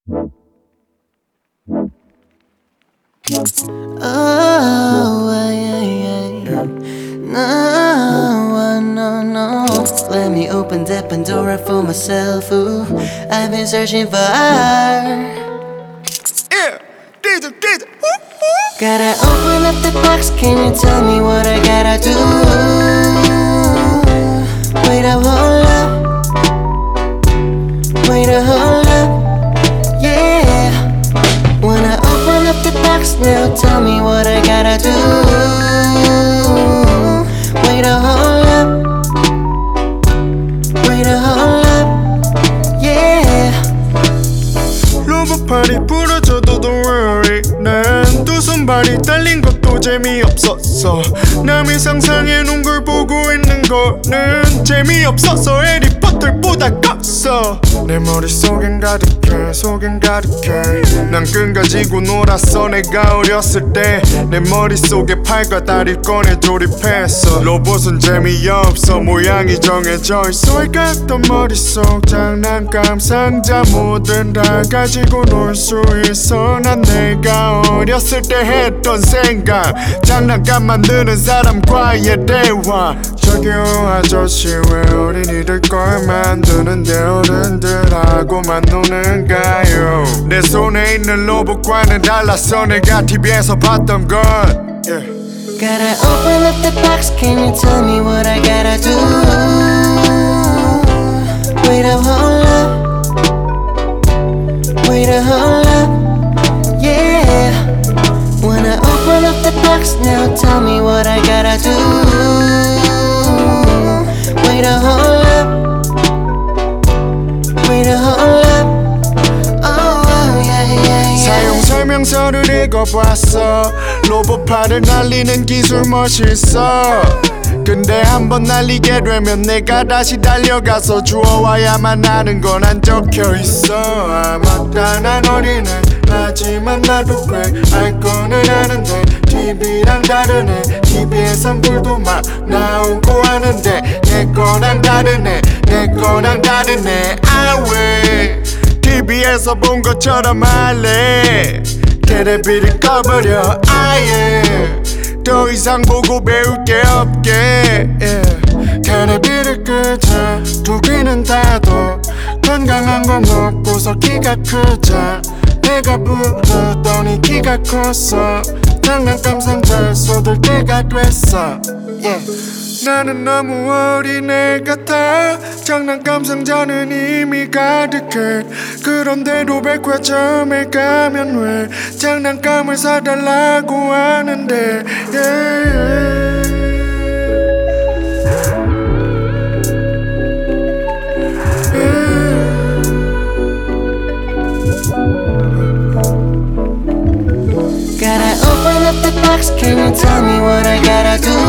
Oh, yeah. No. Let me open that Pandora for myself. Ooh, I've been searching for her. Yeah, DJ. Gotta open up the box. Can you tell me what I gotta do? Wait a hold up. Yeah. Wanna open up the box now? Tell me what I gotta do. Wait a hold up. Yeah. 로봇팔이 부러져도 don't worry. 난 두 손발이 딸린 것도 재미없었어. 남이 상상해놓은 걸 보고 있는 거는 재미없어서 해리포터보다 컸어. 내 머릿속엔 가득해 난 끈 가지고 놀았어 내가 어렸을 때. 내 머릿속에 팔과 다리를 꺼내 조립했어. 로봇은 재미없어 모양이 정해져 있어. 같던 머릿속 장난감 상자 뭐든 다 가지고 놀 수 있어. 난 내가 어렸을 때 했던 생각 장난감 만드는 사람과의 대화. 저기요 아저씨 왜 어린이들 걸 만드는데 어른들하고만 노는가요? 내 손에 있는 로봇과는 달랐어 내가 TV에서 봤던 건 yeah. Gotta open up the box. Can you tell me what I gotta do? Wait a hold up. Yeah. Wanna open up the box now? Tell me what I gotta do. Wait a hold up. Oh yeah. 사용 설명서를 읽어봤어. 로봇팔을 날리는 기술 멋있어. 근데 한번 날리게 되면 내가 다시 달려가서 주워와야만 하는 건 안 적혀있어. 아 맞다 난 어린애 하지만 나도 꽤 알 거는 아는데 TV랑 다르네. TV에선 불도 막 나오고 하는데 내 거랑 다르네. 아 왜 TV에서 본 것처럼 할래. 테레비를 꺼버려 아예. 더 이상 보고 배울 게 없게 yeah. 테레비를 끄자 두 귀는 닫아. 건강한 거 먹고서 키가 크자. 배가 부르더니 키가 컸어. 장난감 상자를 쏟을 때가 됐어 yeah. 나는 너무 어린애 같아. 장난감 상자는 이미 가득해. 그런데도 백화점에 가면 왜 장난감을 사달라고 하는데 yeah. Gotta open up the box. Can you tell me what I gotta do?